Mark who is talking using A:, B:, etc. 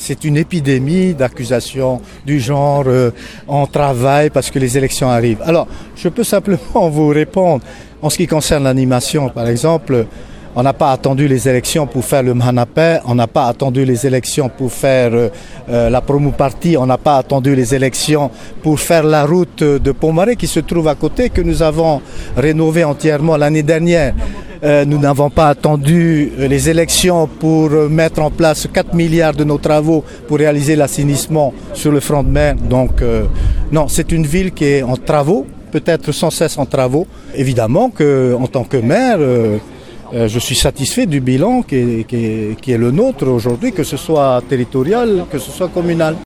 A: c'est une épidémie d'accusations du genre on travaille parce que les élections arrivent. Alors, je peux simplement vous répondre. En ce qui concerne l'animation, par exemple, on n'a pas attendu les élections pour faire le Mhanapé, on n'a pas attendu les élections pour faire la promo party, on n'a pas attendu les élections pour faire la route de Pont-Marais qui se trouve à côté, que nous avons rénovée entièrement l'année dernière. Nous n'avons pas attendu les élections pour mettre en place 4 milliards de nos travaux pour réaliser l'assainissement sur le front de mer. Donc non, c'est une ville qui est en travaux, peut-être sans cesse en travaux. Évidemment qu'en tant que maire, je suis satisfait du bilan qui est le nôtre aujourd'hui, que ce soit territorial, que ce soit communal.